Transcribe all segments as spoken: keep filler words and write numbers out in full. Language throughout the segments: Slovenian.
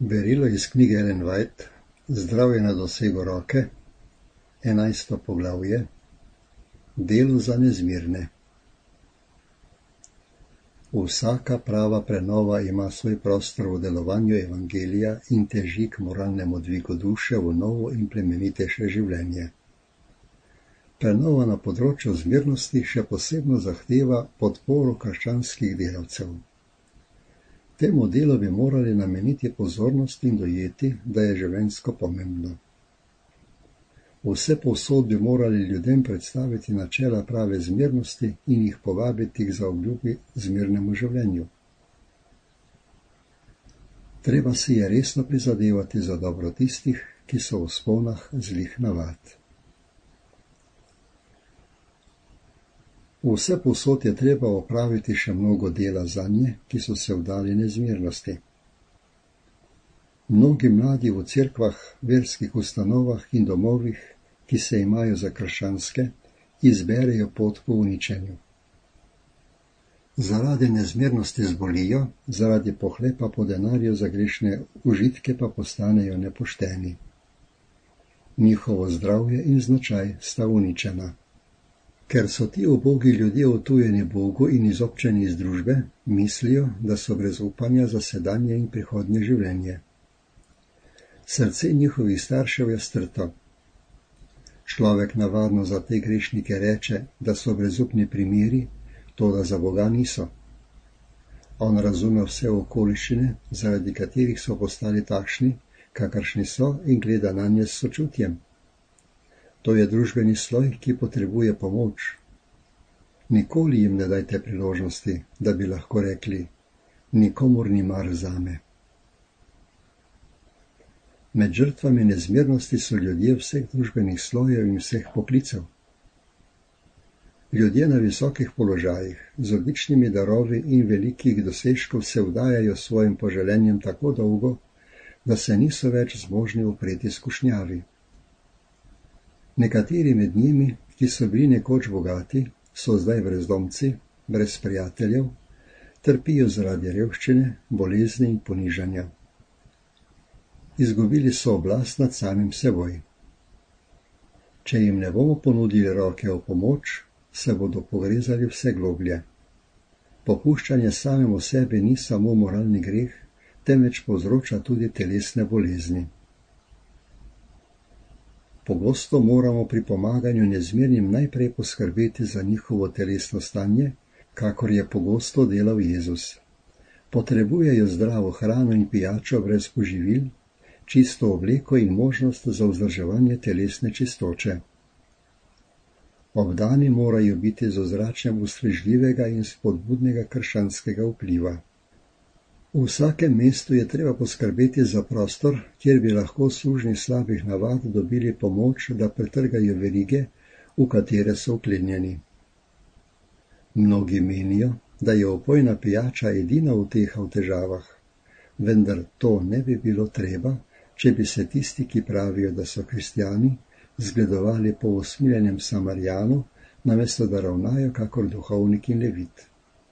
Berilo iz knjige Ellen White, Zdravje na dosegu roke, enajsto poglavje, Delo za nezmirne. Vsaka prava prenova ima svoj prostor v delovanju evangelija in teži k moralnemu dvigu duše v novo in plemenitejše življenje. Prenova na področju zmirnosti še posebno zahteva podporo krščanskih delavcev. Temu delu bi morali nameniti pozornost in dojeti, da je življenjsko pomembno. Vse povsod bi morali ljudem predstaviti načela prave zmirnosti in jih povabiti k zaobljubi zmirnemu življenju. Treba si je resno prizadevati za dobro tistih, ki so v vzponah zlih navad. Vse povsod je treba opraviti še mnogo dela zanje, ki so se vdali nezmirnosti. Mnogi mladi v cerkvah, verskih ustanovah in domovih, ki se imajo za krščanske, izberejo pot po uničenju. Zaradi nezmirnosti zbolijo, zaradi pohlepa po denarju za grešne užitke pa postanejo nepošteni. Njihovo zdravje in značaj sta uničena. Ker so ti ubogi ljudje odtujeni Bogu in izobčeni iz družbe, mislijo, da so brez upanja za sedanje in prihodnje življenje. Srce njihovih staršev je strto. Človek navadno za te grešnike reče, da so brezupni primeri, toda za Boga niso. On razume vse okoliščine, zaradi katerih so postali takšni, kakršni so, in gleda nanje s sočutjem. To je družbeni sloj, ki potrebuje pomoč. Nikoli jim ne dajte priložnosti, da bi lahko rekli, nikomur ni mar zame. Med žrtvami nezmirnosti so ljudje vseh družbenih slojev in vseh poklicev. Ljudje na visokih položajih, z odličnimi darovi in velikih dosežkov se vdajajo svojim poželenjem tako dolgo, da se niso več zmožni upreti skušnjavi. Nekateri med njimi, ki so bili nekoč bogati, so zdaj brezdomci, brez prijateljev, trpijo zaradi revščine, bolezni in ponižanja. Izgubili so oblast nad samim seboj. Če jim ne bomo ponudili roke v pomoč, se bodo pogrezali vse globlje. Popuščanje samemu sebi ni samo moralni greh, temveč povzroča tudi telesne bolezni. Pogosto moramo pri pomaganju nezmirnim najprej poskrbeti za njihovo telesno stanje, kakor je pogosto delal Jezus. Potrebujejo zdravo hrano in pijačo brez poživil, čisto obleko in možnost za vzdrževanje telesne čistoče. Obdani morajo biti z ozračjem ustrežljivega in spodbudnega krščanskega vpliva. V vsakem mestu je treba poskrbeti za prostor, kjer bi lahko služni slabih navad dobili pomoč, da pretrgajo verige, v katere so vklenjeni. Mnogi menijo, da je opojna pijača edina uteha v težavah, vendar to ne bi bilo treba, če bi se tisti, ki pravijo, da so kristjani, zgledovali po usmiljenem Samarijanu, namesto da ravnajo kakor duhovnik in levit.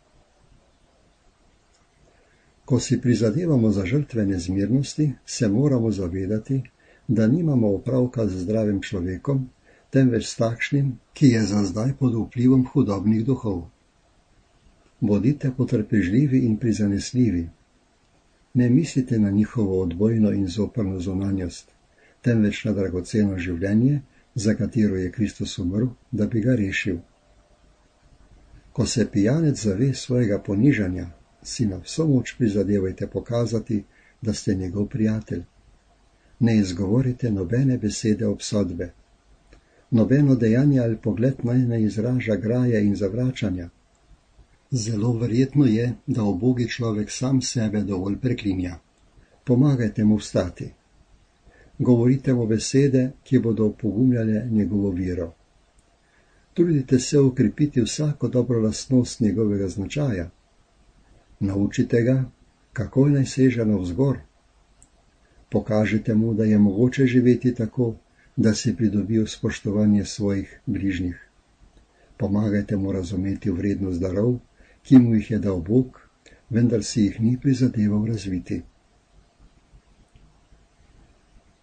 Ko si prizadevamo za žrtve nezmirnosti, se moramo zavedati, da nimamo opravka z zdravim človekom, temveč s takšnim, ki je za zdaj pod vplivom hudobnih duhov. Bodite potrpežljivi in prizanesljivi. Ne mislite na njihovo odbojno in zoprno zunanjost, temveč na dragoceno življenje, za katero je Kristus umrl, da bi ga rešil. Ko se pijanec zave svojega ponižanja, si na vso moč prizadevajte pokazati, da ste njegov prijatelj. Ne izgovorite nobene besede obsodbe. Nobeno dejanje ali pogled naj ne izraža graje in zavračanja. Zelo verjetno je, da ubogi človek sam sebe dovolj preklinja. Pomagajte mu vstati. Govorite mu besede, ki bodo opogumljale njegovo vero. Trudite se ukrepiti vsako dobro lastnost njegovega značaja. Naučite ga, kako naj seže navzgor. Pokažite mu, da je mogoče živeti tako, da si pridobijo spoštovanje svojih bližnjih. Pomagajte mu razumeti vrednost darov, ki mu jih je dal Bog, vendar si jih ni prizadeval razviti.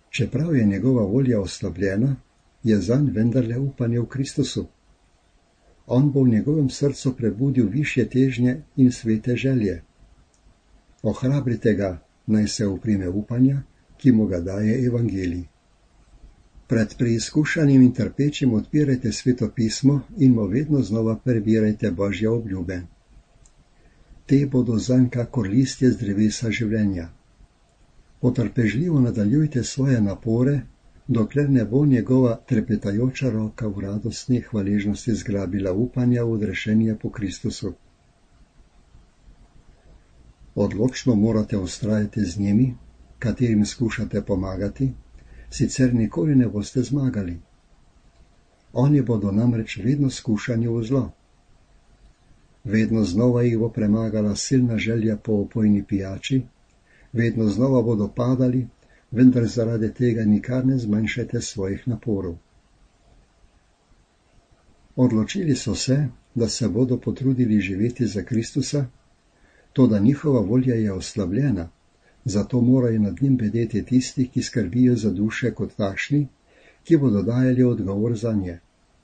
Čeprav je njegova volja oslabljena, je zanj vendarle upanje v Kristusu. On bo v njegovem srcu prebudil višje težnje in svete želje. Ohrabrite ga, naj se uprime upanja, ki mu ga daje evangelij. Pred preizkušanjem in trpečim odpirajte Sveto pismo in mu vedno znova prebirajte Božje obljube. Te bodo zanj kakor listje z drevesa življenja. Potrpežljivo nadaljujte svoje napore, dokler ne bo njegova trepetajoča roka v radostni hvaležnosti zgrabila upanja v odrešenje po Kristusu. Odločno morate vztrajati z njimi, katerim skušate pomagati, sicer nikoli ne boste zmagali. Oni bodo namreč vedno skušani v zlo. Vedno znova jih bo premagala silna želja po opojni pijači, vedno znova bodo padali, vendar zaradi tega nikar ne zmanjšajte svojih naporov. Odločili so se, da se bodo potrudili živeti za Kristusa, toda njihova volja je oslabljena, zato morajo nad njim bedeti tisti, ki skrbijo za duše kot takšni, ki bodo dajali odgovor za nje.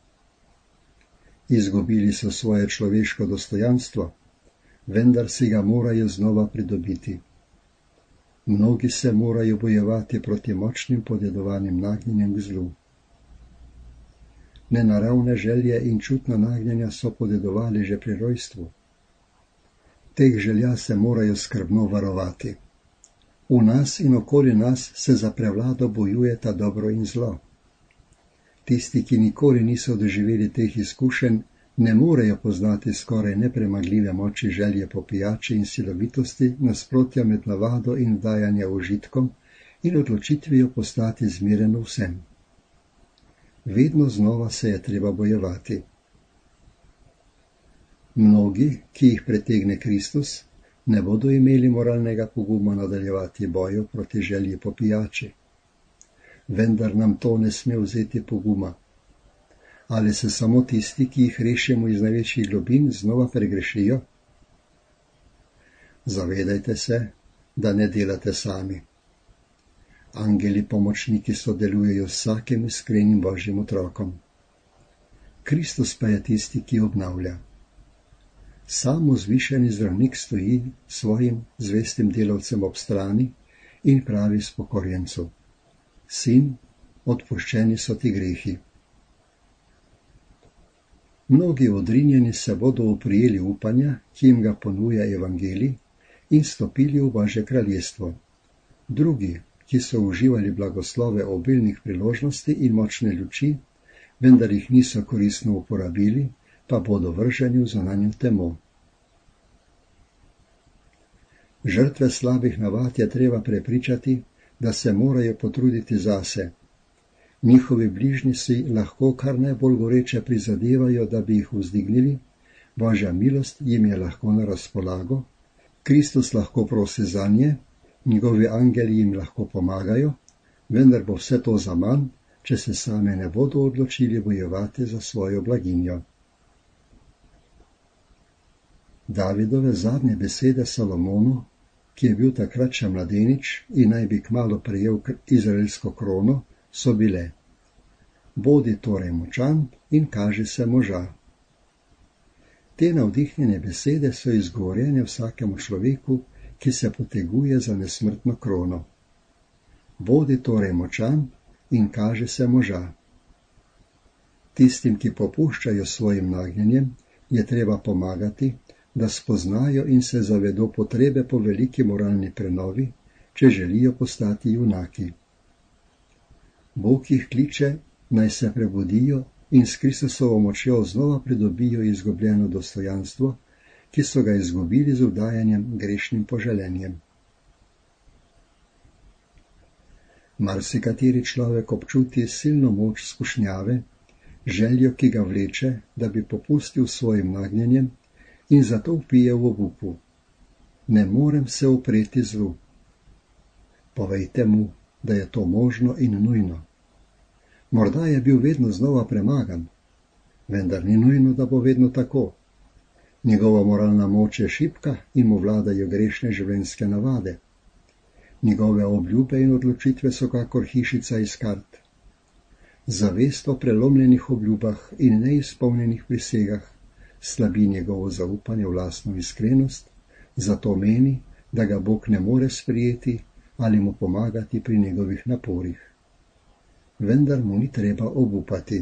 Izgubili so svoje človeško dostojanstvo, vendar si ga morajo znova pridobiti. Mnogi se morajo bojevati proti močnim podedovanim nagnjenjem k zlu. Nenaravne želje in čutna nagnjenja so podedovali že pri rojstvu. Teh želja se morajo skrbno varovati. V nas in okoli nas se za prevlado bojujeta dobro in zlo. Tisti, ki nikoli niso doživeli teh izkušenj, ne morejo poznati skoraj nepremagljive moči želje po pijači in silovitosti, nasprotja med navado in dajanja užitkom in odločitvijo postati zmeren vsem. Vedno znova se je treba bojevati. Mnogi, ki jih pretegne Kristus, ne bodo imeli moralnega poguma nadaljevati boju proti želji po pijači. Vendar nam to ne sme vzeti poguma. Ali se samo tisti, ki jih rešimo iz največjih globin, znova pregrešijo? Zavedajte se, da ne delate sami. Angeli pomočniki sodelujejo s vsakim iskrenim Božjim otrokom. Kristus pa je tisti, ki obnavlja. Sam vzvišeni zdravnik stoji svojim zvestim delavcem ob strani in pravi spokorjencu: Sin, odpuščeni so ti grehi. Mnogi odrinjeni se bodo oprijeli upanja, ki jim ga ponuja evangelij, in stopili v Božje kraljestvo. Drugi, ki so uživali blagoslove obilnih priložnosti in močne luči, vendar jih niso koristno uporabili, pa bodo vrženi v zunanjo temo. Žrtve slabih navad je treba prepričati, da se morajo potruditi zase. Njihovi bližnji si lahko kar najbolj goreče prizadevajo, da bi jih vzdignili, Božja milost jim je lahko na razpolago, Kristus lahko prosi zanje, njegovi angeli jim lahko pomagajo, vendar bo vse to zaman, če se same ne bodo odločili bojevati za svojo blaginjo. Davidove zadnje besede Salomonu, ki je bil takrat še mladenič in naj bi kmalu prejel izraelsko krono, so bile: Bodi torej močan in kaži se moža. Te navdihnjene besede so izgovorjene vsakemu človeku, ki se poteguje za nesmrtno krono. Bodi torej močan in kaži se moža. Tistim, ki popuščajo svojim nagnjenjem, je treba pomagati, da spoznajo in se zavedo potrebe po veliki moralni prenovi, če želijo postati junaki. Bog jih kliče, naj se prebudijo in s Kristusovo močjo znova pridobijo izgubljeno dostojanstvo, ki so ga izgubili z vdajanjem grešnim poželenjem. Marsikateri človek občuti silno moč skušnjave, željo, ki ga vleče, da bi popustil svojim nagnjenjem, in zato vpije v obupu: Ne morem se upreti zlu. Povejte mu, da je to možno in nujno. Morda je bil vedno znova premagan, vendar ni nujno, da bo vedno tako. Njegova moralna moč je šibka in mu vladajo grešne življenjske navade. Njegove obljube in odločitve so kakor hišica iz kart. Zavest o prelomljenih obljubah in neizpolnjenih prisegah slabi njegovo zaupanje v lastno iskrenost, zato meni, da ga Bog ne more sprijeti ali mu pomagati pri njegovih naporih. Vendar mu ni treba obupati.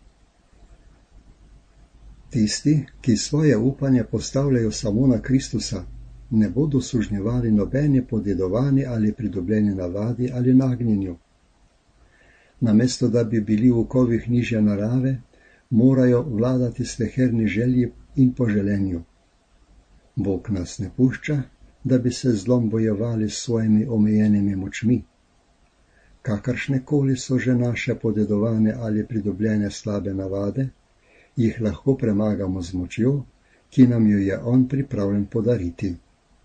Tisti, ki svoje upanje postavljajo samo na Kristusa, ne bodo sužnjevali nobene podedovane ali pridobljene navadi ali nagnjenju. Namesto da bi bili v okovih nižje narave, morajo vladati sleherni želji in poželenju. Bog nas ne pušča, da bi se zlom bojevali s svojimi omejenimi močmi. Kakršnekoli so že naše podedovane ali pridobljene slabe navade, jih lahko premagamo z močjo, ki nam jo je on pripravljen podariti.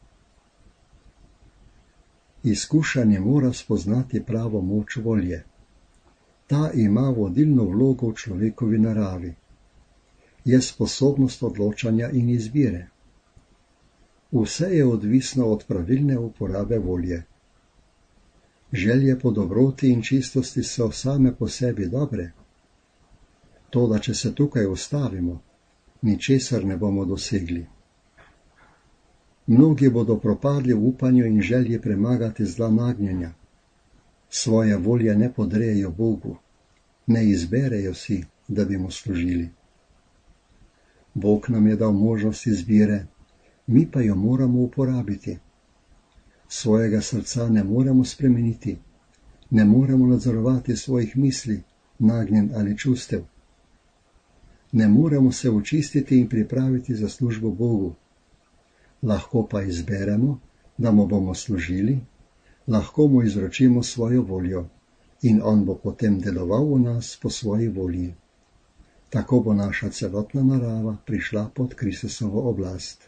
Izkušanje mora spoznati pravo moč volje. Ta ima vodilno vlogo v človekovi naravi. Je sposobnost odločanja in izbire. Vse je odvisno od pravilne uporabe volje. Želje po dobroti in čistosti so same po sebi dobre. Toda če se tukaj ustavimo, ničesar ne bomo dosegli. Mnogi bodo propadli v upanju in želji premagati zla nagnjenja. Svoje volje ne podrejejo Bogu, ne izberejo si, da bi mu služili. Bog nam je dal možnost izbire, mi pa jo moramo uporabiti. Svojega srca ne moremo spremeniti, ne moremo nadzorovati svojih misli, nagnjen ali čustev. Ne moremo se očistiti in pripraviti za službo Bogu. Lahko pa izberemo, da mu bomo služili, lahko mu izročimo svojo voljo in on bo potem deloval v nas po svoji volji. Tako bo naša celotna narava prišla pod Kristusovo oblast.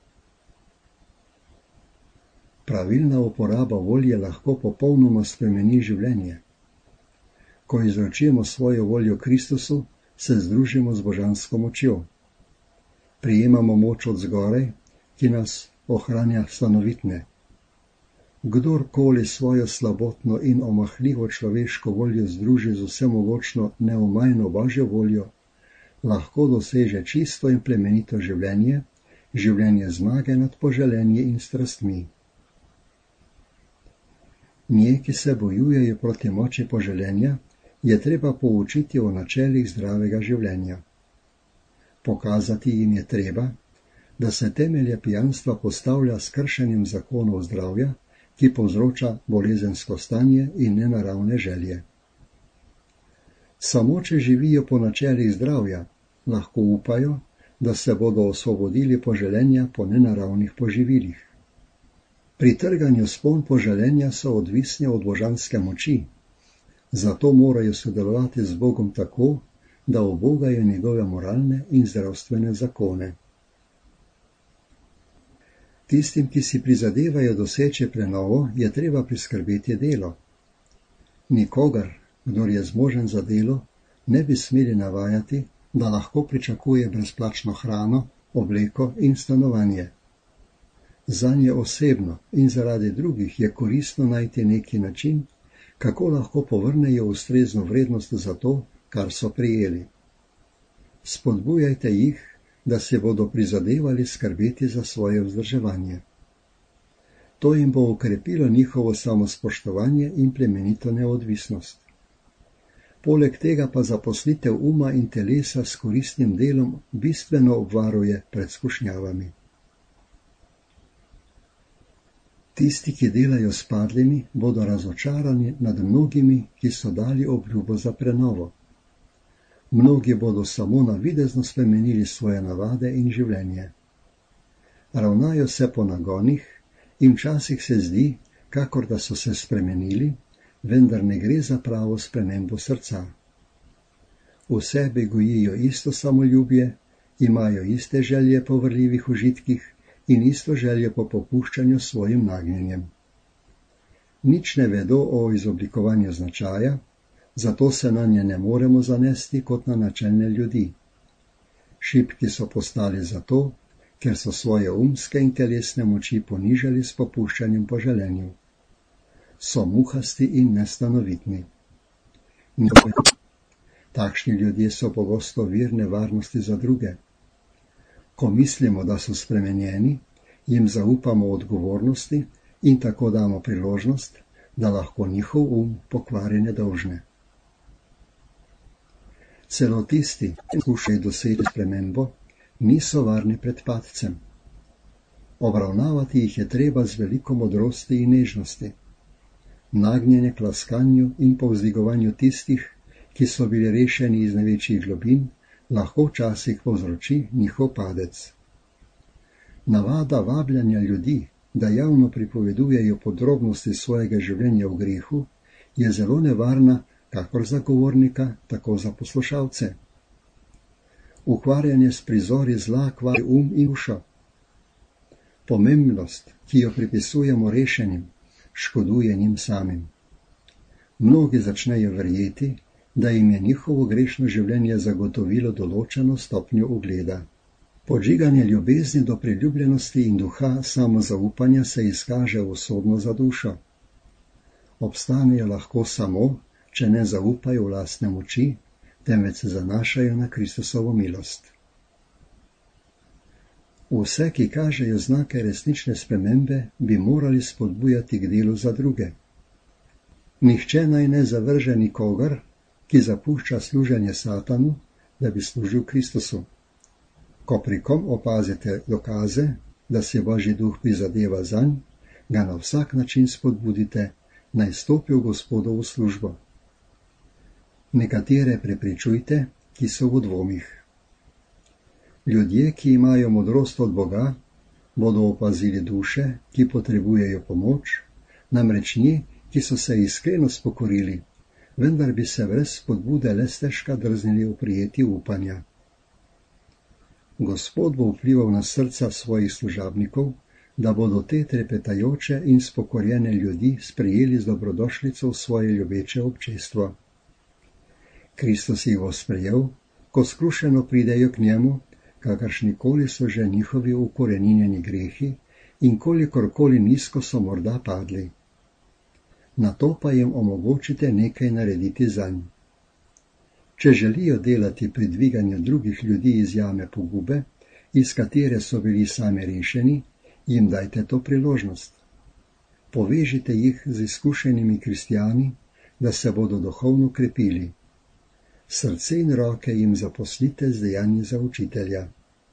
Pravilna uporaba volje lahko popolnoma spremeni življenje. Ko izročimo svojo voljo Kristusu, se združimo z božansko močjo. Prijemamo moč od zgoraj, ki nas ohranja stanovitne. Kdorkoli svojo slabotno in omahljivo človeško voljo združi z vsemogočno neomajno Božjo voljo, lahko doseže čisto in plemenito življenje, življenje zmage nad poželenji in strastmi. Nje, ki se bojujejo proti moči poželenja, je treba poučiti o načelih zdravega življenja. Pokazati jim je treba, da se temelje pijanstva postavlja s kršenjem zakonov zdravja, ki povzroča bolezensko stanje in nenaravne želje. Samo če živijo po načelih zdravja, lahko upajo, da se bodo osvobodili poželenja po nenaravnih poživilih. Pri trganju spon poželenja so odvisni od božanske moči, zato morajo sodelovati z Bogom tako, da ubogajo njegove moralne in zdravstvene zakone. Tistim, ki si prizadevajo doseči prenovo, je treba priskrbeti delo. Nikogar, kdor je zmožen za delo, ne bi smeli navajati, da lahko pričakuje brezplačno hrano, obleko in stanovanje. Zanje osebno in zaradi drugih je koristno najti neki način, kako lahko povrnejo ustrezno vrednost za to, kar so prijeli. Spodbujajte jih, da se bodo prizadevali skrbeti za svoje vzdrževanje. To jim bo okrepilo njihovo samospoštovanje in plemenito neodvisnost. Poleg tega pa zaposlitev uma in telesa s koristnim delom bistveno obvaruje pred skušnjavami. Tisti, ki delajo s padlimi, bodo razočarani nad mnogimi, ki so dali obljubo za prenovo. Mnogi bodo samo navidezno spremenili svoje navade in življenje. Ravnajo se po nagonih in včasih se zdi, kakor da so se spremenili, vendar ne gre za pravo spremembo srca. V sebi gojijo isto samoljubje, imajo iste želje po vrljivih užitkih in isto željo po popuščanju svojim nagnjenjem. Nič ne vedo o izoblikovanju značaja, zato se na nje ne moremo zanesti kot na načelne ljudi. Šibki so postali zato, ker so svoje umske in telesne moči ponižali s popuščanjem po želenju. so muhasti in nestanovitni. Takšni ljudje so pogosto vir nevarnosti za druge. Ko mislimo, da so spremenjeni, jim zaupamo odgovornosti in tako damo priložnost, da lahko njihov um pokvari nedolžne. Celo tisti, ki skušajo doseči spremembo, niso varni pred padcem. Obravnavati jih je treba z veliko modrosti in nežnosti. Nagnjenje k laskanju in povzdigovanju tistih, ki so bili rešeni iz največjih globin, lahko včasih povzroči njihov padec. Navada vabljanja ljudi, da javno pripovedujejo podrobnosti svojega življenja v grehu, je zelo nevarna, kakor za govornika, tako za poslušalce. Ukvarjanje s prizori zla kvari um in dušo. Pomembnost, ki jo pripisujemo rešenim, škoduje njim samim. Mnogi začnejo verjeti, da jim je njihovo grešno življenje zagotovilo določeno stopnjo ugleda. Podžiganje ljubezni do priljubljenosti in duha samozaupanja se izkaže usodno za dušo. Obstanejo lahko samo, če ne zaupajo v lastne moči, temveč se zanašajo na Kristusovo milost. Vse, ki kažejo znake resnične spremembe, bi morali spodbujati k delu za druge. Nihče naj ne zavrže nikogar, ki zapušča služenje Satanu, da bi služil Kristusu. Ko pri kom opazite dokaze, da se Božji duh prizadeva zanj, ga na vsak način spodbudite, naj stopi v Gospodovo službo. Nekatere prepričujte, ki so v dvomih. Ljudje, ki imajo modrost od Boga, bodo opazili duše, ki potrebujejo pomoč, namreč nji, ki so se iskreno spokorili, vendar bi se brez spodbude le stežka drznili oprijeti upanja. Gospod bo vplival na srca svojih služabnikov, da bodo te trepetajoče in spokorjene ljudi sprejeli z dobrodošlico v svoje ljubeče občestvo. Kristus jih bo sprejel, ko skrušeno pridejo k njemu, kakršnikoli so že njihovi ukoreninjeni grehi in kolikorkoli nizko so morda padli. Na to pa jim omogočite nekaj narediti zanj. Če želijo delati pri dviganju drugih ljudi iz jame pogube, iz katere so bili sami rešeni, jim dajte to priložnost. Povežite jih z izkušenimi kristjani, da se bodo duhovno krepili. Srce in roke jim zaposlite z dejanji za učitelja.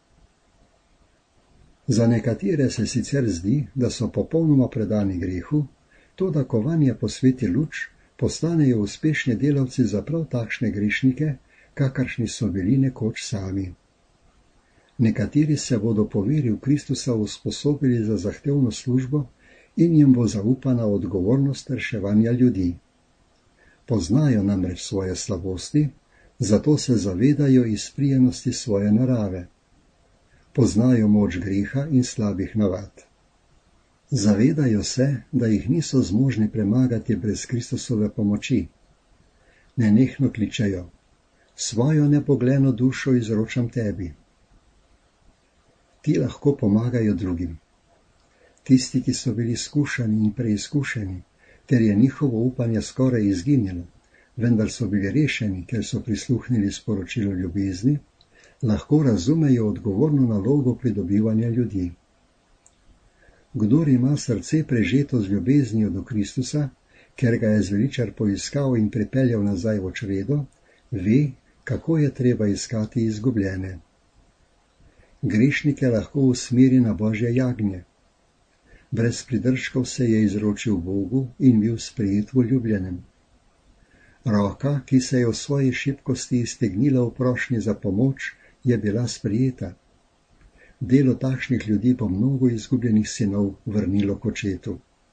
Za nekatere se sicer zdi, da so popolnoma predani grehu, to, da ko vanje posveti luč, postanejo uspešni delavci za prav takšne grešnike, kakršni so bili nekoč sami. Nekateri se bodo po veri v Kristusa usposobili za zahtevno službo in jim bo zaupana odgovornost reševanja ljudi. Poznajo namreč svoje slabosti, zato se zavedajo izprijenosti svoje narave. Poznajo moč greha in slabih navad. Zavedajo se, da jih niso zmožni premagati brez Kristusove pomoči. Nenehno kličejo: svojo nepogledno dušo izročam tebi. Ti lahko pomagajo drugim. Tisti, ki so bili skušani in preizkušeni, ter je njihovo upanje skoraj izginilo, vendar so bili rešeni, ker so prisluhnili sporočilu ljubezni, lahko razumejo odgovorno nalogo pridobivanja ljudi. Kdor ima srce prežeto z ljubeznijo do Kristusa, ker ga je zveličar poiskal in pripeljal nazaj v čredo, ve, kako je treba iskati izgubljene. Grešnike lahko usmeri na Božje jagnje. Brez pridržkov se je izročil Bogu in bil sprejet v ljubljenem. Roka, ki se je v svoji šibkosti iztegnila v prošnji za pomoč, je bila sprejeta. Delo takšnih ljudi bo mnogo izgubljenih sinov vrnilo k očetu.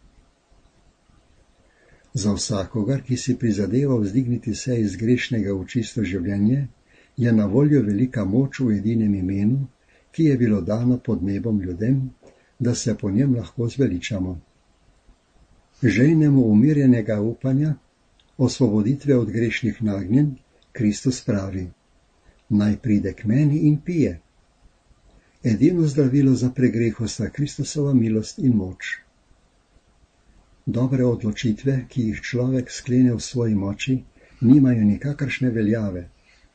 Za vsakogar, ki si prizadeva vzdigniti se iz grešnega v čisto življenje, je na voljo velika moč v edinem imenu, ki je bilo dano pod nebom ljudem, da se po njem lahko zveličamo. Žejnemu umirjenega upanja, osvoboditve od grešnih nagnjenj, Kristus pravi: naj pride k meni in pije. Edino zdravilo za pregreho sta Kristusova milost in moč. Dobre odločitve, ki jih človek sklene v svoji moči, nimajo nikakršne veljave.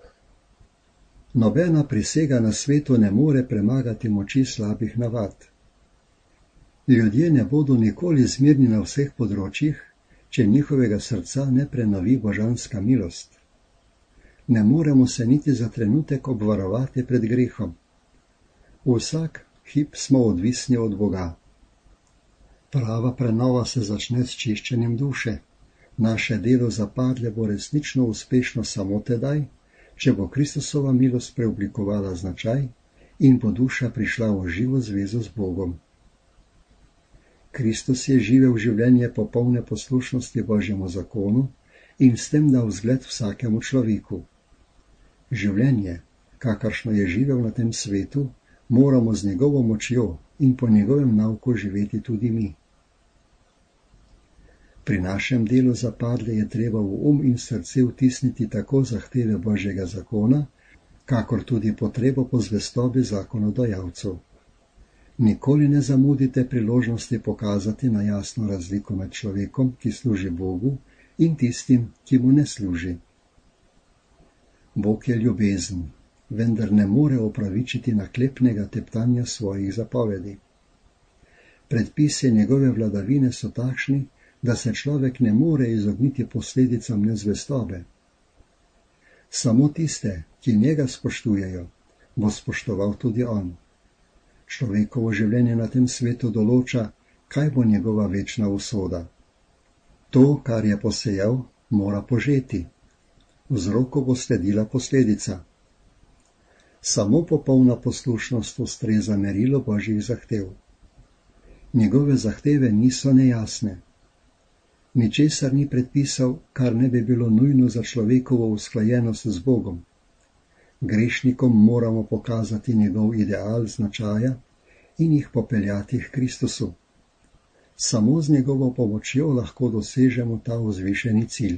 Nobena prisega na svetu ne more premagati moči slabih navad. Ljudje ne bodo nikoli zmirni na vseh področjih, če njihovega srca ne prenovi božanska milost. Ne moremo se niti za trenutek obvarovati pred grehom. Vsak hip smo odvisni od Boga. Prava prenova se začne s čiščenjem duše. Naše delo zapadle bo resnično uspešno samo tedaj, če bo Kristusova milost preoblikovala značaj in bo duša prišla v živo zvezo z Bogom. Kristus je živel življenje popolne poslušnosti Božjemu zakonu in s tem dal vzgled vsakemu človeku. Življenje, kakršno je živel na tem svetu, moramo z njegovo močjo in po njegovem nauku živeti tudi mi. Pri našem delu zapadle je treba v um in srce vtisniti tako zahteve Božjega zakona, kakor tudi potrebo po zvestobi zakonodajalcev. Nikoli ne zamudite priložnosti pokazati na jasno razliko med človekom, ki služi Bogu, in tistim, ki mu ne služi. Bog je ljubezen, vendar ne more opravičiti naklepnega teptanja svojih zapovedi. Predpisi njegove vladavine so takšni, da se človek ne more izogniti posledicam nezvestobe. Samo tiste, ki njega spoštujejo, bo spoštoval tudi on. Človekovo življenje na tem svetu določa, kaj bo njegova večna usoda. To, kar je posejal, mora požeti. Vzroku bo sledila posledica. Samo popolna poslušnost ustreza merilu Božjih zahtev. Njegove zahteve niso nejasne. Ničesar ni predpisal, kar ne bi bilo nujno za človekovo usklajenost z Bogom. Grešnikom moramo pokazati njegov ideal značaja in jih popeljati k Kristusu. Samo z njegovo pomočjo lahko dosežemo ta vzvišeni cilj.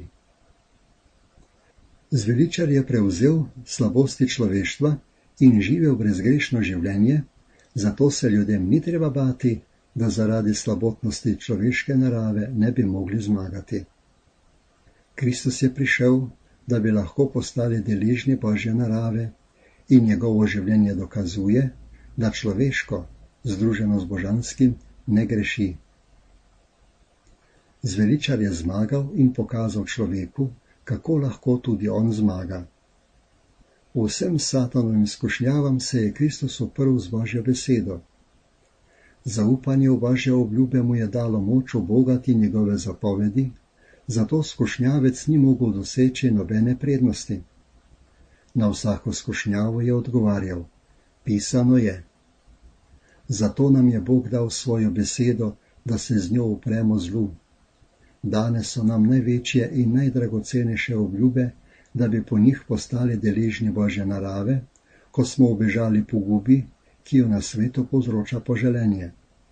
Zveličar je prevzel slabosti človeštva in živel brezgrešno življenje, zato se ljudem ni treba bati, da zaradi slabotnosti človeške narave ne bi mogli zmagati. Kristus je prišel, da bi lahko postali deležni Božje narave in njegovo življenje dokazuje, da človeško, združeno z božanskim, ne greši. Zveličar je zmagal in pokazal človeku, kako lahko tudi on zmaga. Vsem satanovim skušnjavam se je Kristus uprl z Božjo besedo. Zaupanje v Božje obljube mu je dalo moč ubogati njegove zapovedi, zato skušnjavec ni mogel doseči nobene prednosti. Na vsako skušnjavo je odgovarjal: pisano je. Zato nam je Bog dal svojo besedo, da se z njo upremo zlu. Danes so nam največje in najdragocenejše obljube, da bi po njih postali deležni Božje narave, ko smo ubežali pogubi, ki jo na svetu povzroča poželenje.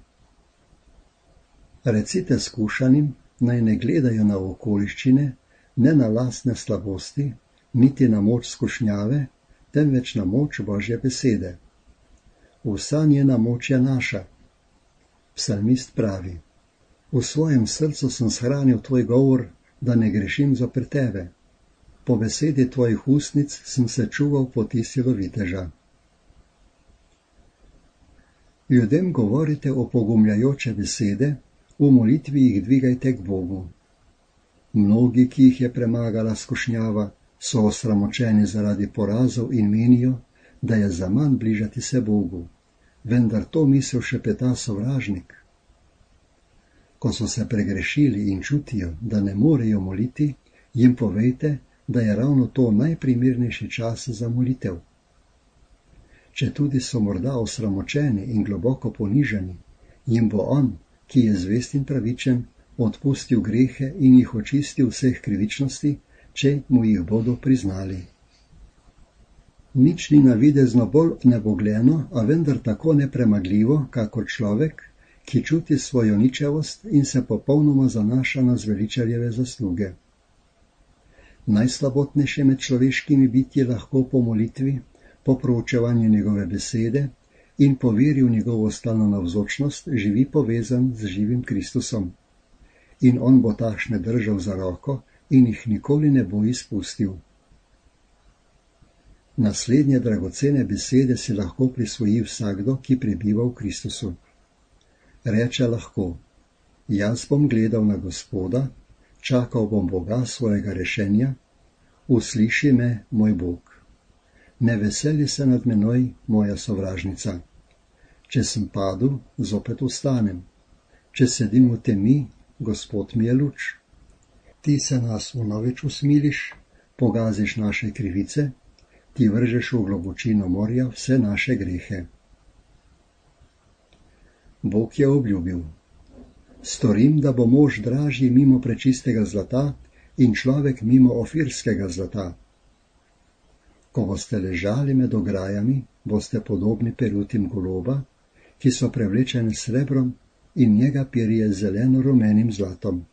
Recite skušanim, naj ne gledajo na okoliščine, ne na lastne slabosti, niti na moč skušnjave, temveč na moč Božje besede. Vsa njena moč je naša. Psalmist pravi: v svojem srcu sem shranil tvoj govor, da ne grešim zoper tebe. Po besedi tvojih ustnic sem se čuval poti siloviteža. Ljudem govorite opogumljajoče besede, v molitvi jih dvigajte k Bogu. Mnogi, ki jih je premagala skušnjava, so osramočeni zaradi porazov in menijo, da je zaman bližati se Bogu, vendar to misel šepeta sovražnik. Ko so se pregrešili in čutijo, da ne morejo moliti, jim povejte, da je ravno to najprimernejši čas za molitev. Če tudi so morda osramočeni in globoko ponižani, jim bo on, ki je zvest in pravičen, odpustil grehe in jih očistil vseh krivičnosti, če mu jih bodo priznali. Nič ni navidezno bolj nebogljeno, a vendar tako nepremagljivo, kakor človek, ki čuti svojo ničevost in se popolnoma zanaša na zveličarjeve zasluge. Najslabotnejše med človeškimi bitji lahko po molitvi, po proučevanju njegove besede in po veri v njegovo stalno navzočnost živi povezan z živim Kristusom. in on bo takšne držal za roko in jih nikoli ne bo izpustil. Naslednje dragocene besede si lahko prisvoji vsakdo, ki prebiva v Kristusu. Reče lahko: jaz bom gledal na Gospoda, čakal bom Boga svojega rešenja, usliši me, moj Bog. Ne veseli se nad menoj, moja sovražnica. Če sem padel, zopet vstanem. Če sedim v temi, Gospod mi je luč. Ti se nas vnovič usmiliš, pogaziš naše krivice, ti vržeš v globočino morja vse naše grehe. Bog je obljubil: storim, da bo mož dražji mimo prečistega zlata in človek mimo ofirskega zlata. Ko boste ležali med ograjami, boste podobni perutim goloba, ki so prevlečeni s srebrom in njega perje zeleno-rumenim zlatom.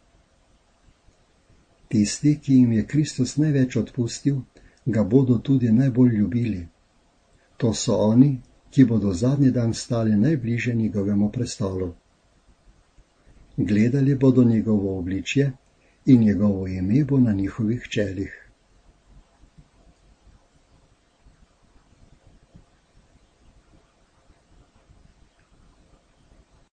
Tisti, ki jim je Kristus največ odpustil, ga bodo tudi najbolj ljubili. To so oni, ki bodo zadnji dan stali najbliže njegovemu prestolu. Gledali bodo njegovo obličje in njegovo ime bo na njihovih čelih.